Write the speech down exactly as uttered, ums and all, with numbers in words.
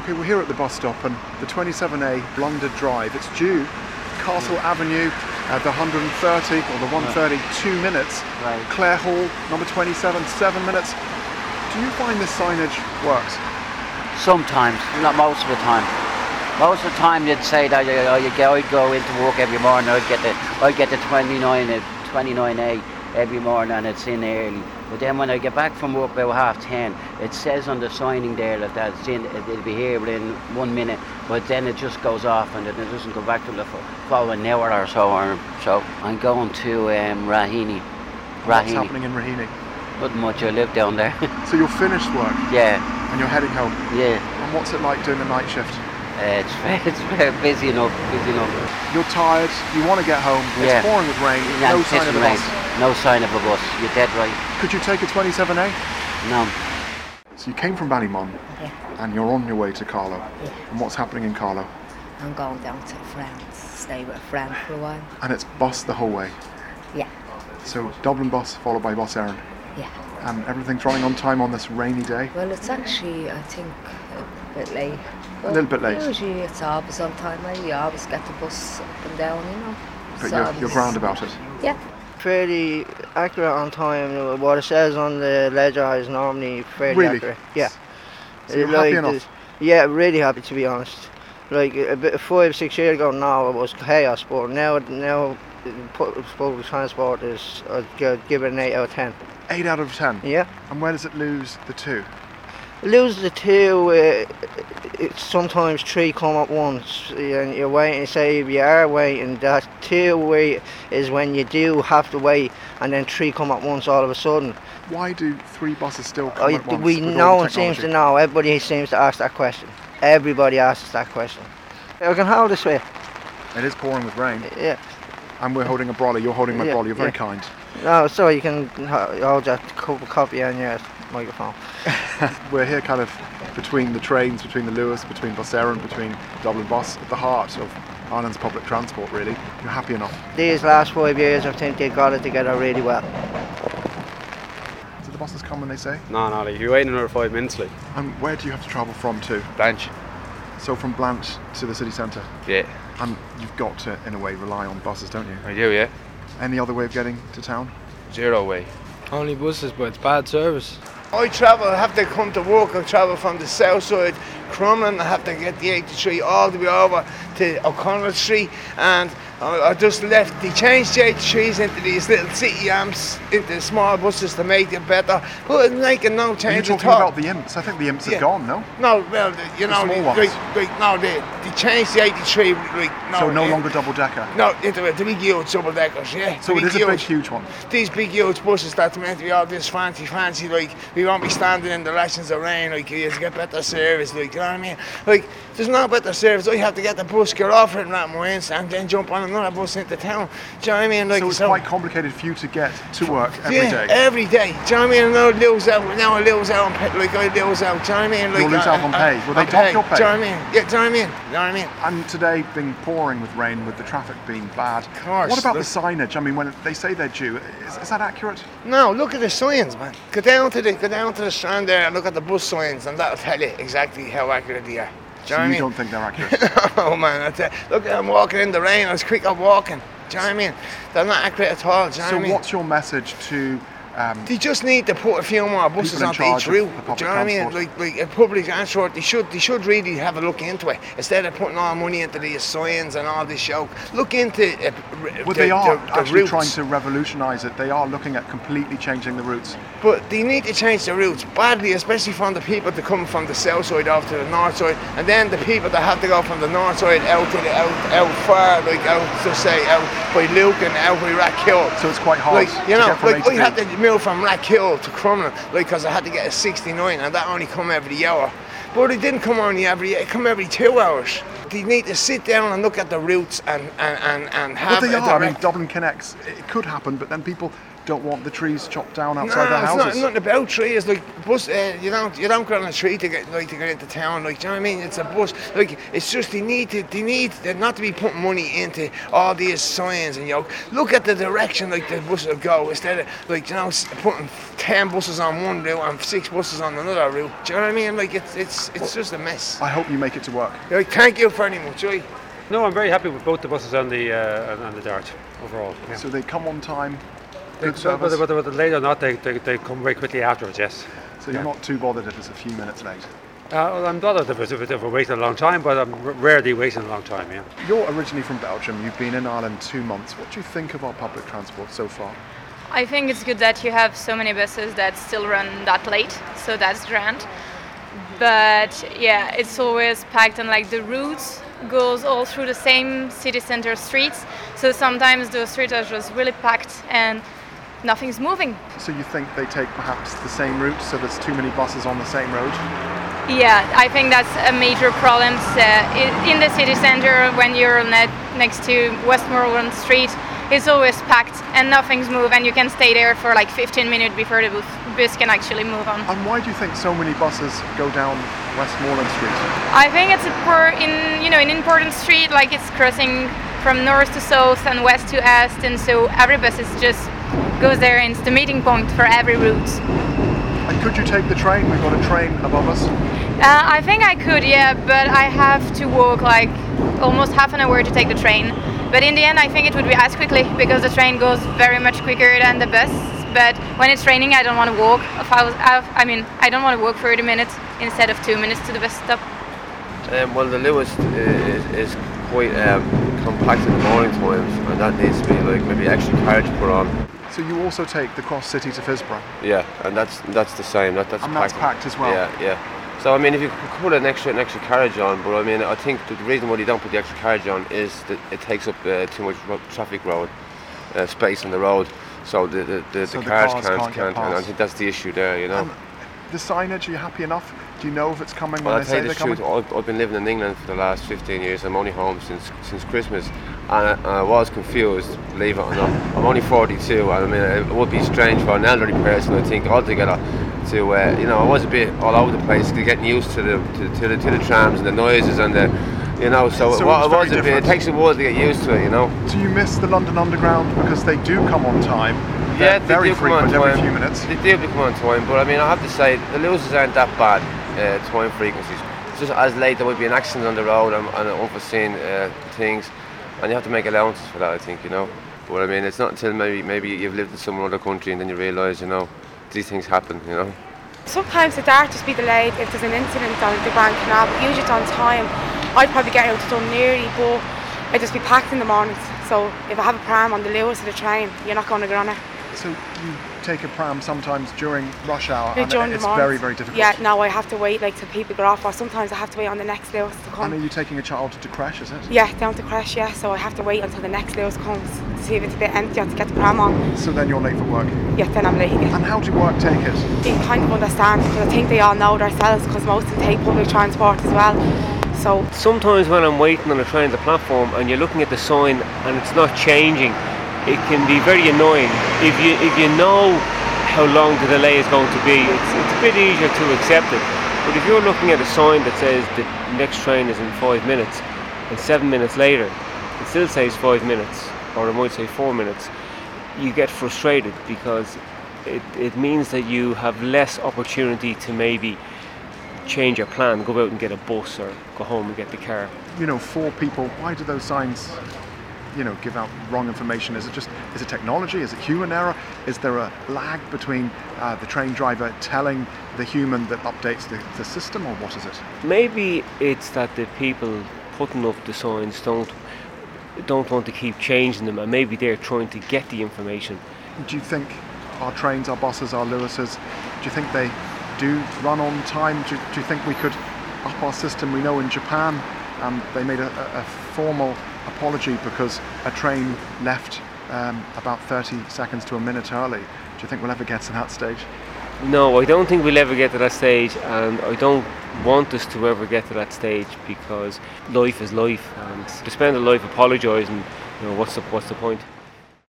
Okay, we're here at the bus stop and the twenty-seven A Blunder Drive. It's due Castle Avenue at the one thirty or the one thirty, two minutes. Right. Clare Hall, number twenty-seven, seven minutes. Do you find this signage works? Sometimes, not most of the time. Most of the time they'd say that uh, you go, I'd go into work every morning, I'd get the, I'd get the twenty-nine, twenty-nine A every morning and it's in early. But then when I get back from work about half ten, it says on the signing there that that's in, it'll be here within one minute, but then it just goes off and it doesn't go back till the following hour or so. Or, so I'm going to um, Raheny. Raheny. What's Raheny. happening in Raheny? Not much, I live down there. So you're finished work? Yeah. And you're heading home? Yeah. And what's it like doing the night shift? Uh, it's, very, it's very busy enough, busy enough. You're tired, you want to get home, it's Yeah. pouring with rain, Yeah, no it's sign of a rain. bus. No sign of a bus, you're dead right. Could you take a twenty-seven A? No. So you came from Ballymon Yeah. and you're on your way to Carlow. Yeah. And what's happening in Carlow? I'm going down to a friend, stay with a friend for a while. And it's bus the whole way. Yeah, So Dublin bus followed by Bus Éireann. yeah. And everything's running on time on this rainy day. Well, it's actually, I think, a bit late. A little bit late. Usually it's always on time. I always get the bus up and down, you know. But So you're, I'm you're just- grand about it. Yeah. Fairly accurate on time. What it says on the ledger is normally fairly Really? accurate. Yeah. So you're Uh, happy like, enough? Yeah, really happy to be honest. Like a bit five, six years ago now, it was chaos, but now, now, pu- public transport is, I'd gi- give it an eight out of ten. Eight out of ten. Yeah. And where does it lose the two? Lose the two, uh, it's sometimes three come at once, and you're waiting, say if you are waiting, that two wait is when you do have to wait, and then three come at once all of a sudden. Why do three buses still come I, at once we, with no all the one seems to technology? know, everybody seems to ask that question. Everybody asks that question. I can hold this way, It is pouring with rain. yeah. And we're holding a brolly. You're holding my Yeah, brolly. You're very yeah. kind. No, so you can ho- hold that cup of coffee on your microphone. We're here kind of between the trains, between the Lewis, between Bus Éireann, between Dublin Bus, at the heart of Ireland's public transport, really. You're happy enough. These last five years I think they got it together really well. Do the buses come when they say? No, no, like, you're waiting another five minutes, like. And where do you have to travel from to? Blanche. So from Blanche to the city centre? Yeah, And you've got to, in a way, rely on buses, don't you? I do, yeah. Any other way of getting to town? Zero way. Only buses, but it's bad service. I travel, I have to come to work, I travel from the south side, Crumlin, I have to get the eighty-three all the way over to O'Connell Street, and I, I just left, they changed the eighty-threes into these little city amps, into small buses to make it better, but it's making no Are you change talking at all. about the imps? I think the imps Yeah. have gone, no? No, well, the, you The know, small they, ones. like, like, no, they, they changed the eighty-three, like, no. so no eh, longer double-decker? No, into the big huge double deckers, yeah. So the it is a big, huge- huge one. These big huge buses that's meant to be all this fancy, fancy, like, we won't be standing in the lashings of rain, like, you get better service, like, you know what I mean? Like, there's no better service, I have to get the bus, get off it and that Moines, and then jump on another bus into town, do you know what I mean? Like, So it's quite complicated for you to get to work every yeah, day. every day, do you know what I mean? Now I lose out, now I lose out on pay, like, I lose out, do you know what I mean? Like, You'll lose I- out on I- pay. Will they on top your pay? Do you know what I mean? Yeah, do you know what I mean? Do you know what I mean? And today being pouring with rain, with the traffic being bad. Of course, What about the look- signage? I mean, when they say they're due, is, is that accurate? No, look at the signs, man. Go down to the go down to the strand there and look at the bus signs, and that'll tell you exactly how accurate they are. Do So you know what I you mean? don't think they're accurate? Oh man, I tell you, look, I'm walking in the rain. I was quick up walking. Do you know what I mean? They're not accurate at all. Do you know So what I mean? what's your message to um, They just need to put a few more buses People in onto charge each of route. the Do public you know what I mean? transport? Like, like a public transport, they should, they should really have a look into it instead of putting all money into these signs and all this show. Look into uh, r- well, the, they are the, the actually routes. trying to revolutionise it. They are looking at completely changing the routes. But they need to change the routes badly, especially from the people that come from the south side off to the north side, and then the people that have to go from the north side out to the out, out far, like out to say out by Lucan, out by Rackhill. So it's quite hard Like, you to know, get from like A to I B. had to move from Rackhill to Crumlin, like, because I had to get a sixty-nine, and that only come every hour. But it didn't come only every, it come every two hours. They need to sit down and look at the routes and and and, and have But they a are. I mean, direct- Dublin connects. It could happen, but then people don't want the trees chopped down outside no, their houses? it's not nothing about trees. Like bus, uh, you don't you don't get on a tree to get like to get into town. Like, do you know what I mean? It's a bus. Like, it's just they need to they need not to be putting money into all these signs and you know, look at the direction like the buses will go instead of like you know putting ten buses on one route and six buses on another route. Do you know what I mean? Like it's it's it's just a mess. I hope you make it to work. Like, thank you very much. Right? No, I'm very happy with both the buses and the uh, and the Dart overall. Yeah. So they come on time. They, Good service. whether, whether, whether late or not, they, they, they come very quickly afterwards, yes. So you're yeah. not too bothered if it's a few minutes late? Uh, well, I'm bothered if, if, if we're waiting a long time, but I'm r- rarely waiting a long time, yeah. You're originally from Belgium, you've been in Ireland two months. What do you think of our public transport so far? I think it's good that you have so many buses that still run that late, so that's grand. But yeah, it's always packed and like the routes goes all through the same city center streets, so sometimes those streets are just really packed and nothing's moving. So you think they take perhaps the same route, so there's too many buses on the same road? Yeah, I think that's a major problem. Uh, in the city center, when you're ne- next to Westmoreland Street, it's always packed and nothing's moved, and you can stay there for like fifteen minutes before the bus, bus can actually move on. And why do you think so many buses go down Westmoreland Street? I think it's a poor, in you know, an important street, like it's crossing from north to south and west to east, and so every bus is just goes there and it's the meeting point for every route. And could you take the train? We've got a train above us. Uh, I think I could, yeah, but I have to walk like almost half an hour to take the train. But in the end, I think it would be as quickly because the train goes very much quicker than the bus. But when it's raining, I don't want to walk. If I, was, I mean, I don't want to walk thirty minutes instead of two minutes to the bus stop. Um, well, the Luas is, is quite um, compact in the morning times, and that needs to be like maybe extra carriage put on. So you also take the cross city to Fisborough? Yeah, and that's that's the same. That, that's and packed. that's packed as well? Yeah, yeah. So I mean, if you could put an extra an extra carriage on, but I mean, I think the reason why you don't put the extra carriage on is that it takes up uh, too much ro- traffic road uh, space on the road. So the the, the, so the the cars, cars can't, can't, can't and I think that's the issue there, you know. Um, the signage, are you happy enough? Do you know if it's coming Well, when I they tell say you they're the coming? truth, I've, I've been living in England for the last fifteen years. I'm only home since since Christmas, and I, and I was confused, believe it or not. I'm only forty-two, and I mean, it would be strange for an elderly person, I think, altogether, to, uh, you know, I was a bit all over the place, getting used to the to, to the to the trams and the noises and the, you know, so, So it, wa- it's it was very a bit, it different. takes a while to get used to it, you know. Do you miss the London Underground because they do come on time? Yeah, They're they very do come on frequent every time. few minutes. They do come on time, but I mean, I have to say, the losers aren't that bad, uh, time frequencies. It's just as late there might be an accident on the road and, and unforeseen uh, things, and you have to make allowances for that, I think, you know. But I mean, it's not until maybe maybe you've lived in some other country and then you realise, you know, these things happen, you know. Sometimes the Dart just be delayed if there's an incident on the Grand Canal, but usually it's on time. I'd probably get out to Dun nearly, but I'd just be packed in the mornings. So if I have a pram on the Lewis or the train, you're not going to get on it. So you take a pram sometimes during rush hour, Yeah, and during the it's mornings. very, very difficult. Yeah, no, I have to wait like till people get off, or sometimes I have to wait on the next Lewis to come. And are you taking a child to crash, is it? Yeah, down to crash, yeah, so I have to wait until the next Lewis comes to see if it's a bit empty or to get the pram on. So then you're late for work? Yeah, then I'm late. Yeah. And how do work take it? They kind of understand, because I think they all know themselves, because most of them take public transport as well. So sometimes when I'm waiting on a train at the platform and you're looking at the sign and it's not changing, it can be very annoying. If you if you know how long the delay is going to be, it's, it's a bit easier to accept it. But if you're looking at a sign that says the next train is in five minutes and seven minutes later it still says five minutes, or it might say four minutes, you get frustrated because it, it means that you have less opportunity to maybe change your plan, go out and get a bus or go home and get the car. You know, for people, why do those signs, you know, give out wrong information? Is it just, is it technology? Is it human error? Is there a lag between uh, the train driver telling the human that updates the, the system, or what is it? Maybe it's that the people putting up the signs don't don't want to keep changing them, and maybe they're trying to get the information. Do you think our trains, our buses, our Lewises, do you think they do run on time? Do, do you think we could up our system? We know in Japan um, they made a, a formal apology because a train left um, about thirty seconds to a minute early. Do you think we'll ever get to that stage? No, I don't think we'll ever get to that stage, and I don't want us to ever get to that stage, because life is life, and to spend a life apologising, you know, what's the, what's the point?